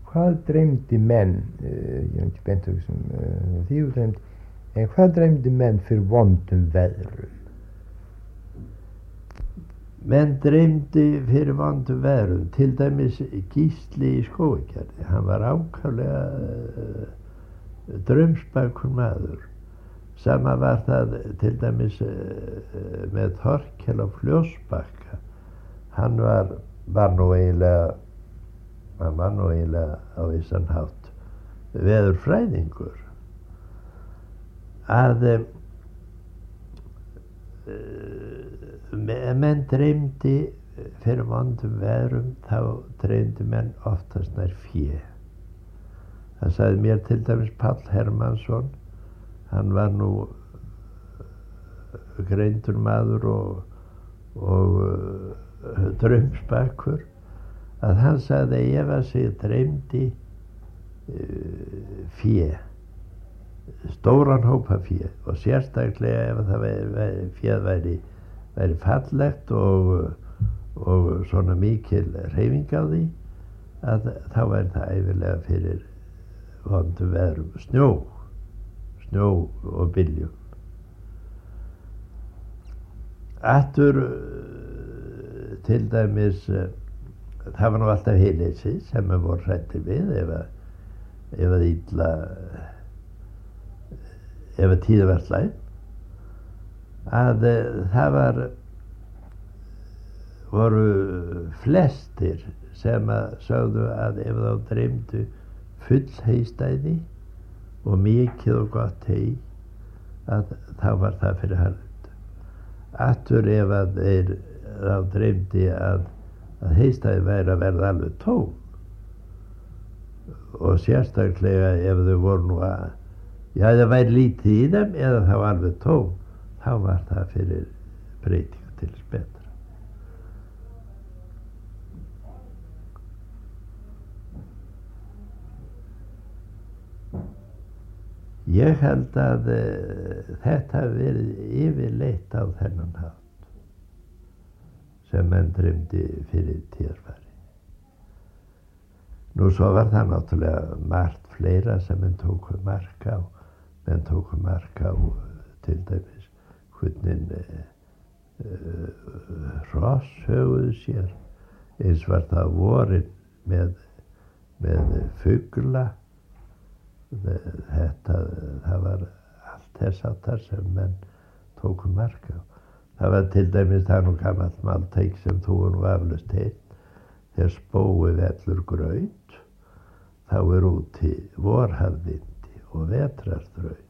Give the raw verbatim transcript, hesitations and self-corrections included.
hvað dreymdi menn, uh, ég er ekki beint að hugsa um uh, því þú dreymdi, en hvað dreymdi menn fyrir vondum veðrum? Menn dreymdi fyrir vondum veðrum, til dæmis Gísli í Skógargerði. Hann var ákaflega uh, draumspakur maður. Sama var það til dæmis uh, með Þorkel á Fljótsbakka. Hann var, var nú eiginlega, hann var nú eiginlega á vissan hátt veðurfræðingur. Að uh, menn dreymdi fyrir vondum veðrum, þá dreymdi menn oftast nær fé. Það sagði mér til dæmis Páll Hermannsson, hann var nú greindur maður og, og uh, draumspakur, að hann sagði að ef að sig dreymdi uh, fé, stóran hópa fé, og sérstaklega ef það væri, væri, féð væri, væri fallegt og, og svona mikil hreyfing á því, að þá væri það æfilega fyrir vondum veðrum, snjó, snjó og byljum. Aftur til dæmis, það var nú alltaf heileysi sem við vorum hræddir við ef að, ef að illa ef að tíða var slæm, að það var voru flestir sem að sögðu að ef þá dreymdu full heystæði og mikið og gott hei, að þá var það fyrir harðund. Aftur ef að þeir þá dreymdi að, að heystæði væri að verða alveg tóm, og sérstaklega ef þau voru nú að, já, það væri lítið í þeim eða þá alveg tóm, þá var það fyrir breytingu til þess betra. Ég held að uh, þetta hafi verið yfirleitt á þennan hátt sem menn dreymdi fyrir tíðarfari. Nú svo var það náttúrulega margt fleira sem menn tóku mark á. Menn tóku mark á til dæmis hvernig uh, uh, hross höguðu sér. Eins var það vorin með, með fugla. Þetta, það var allt þess áttar sem menn tóku mark á. Það var til dæmis það nú gamalt máltæki sem þú nú aflaust heitt. Þegar spói vellur graut, þá er úti vorharðvindi og vetrarþraut.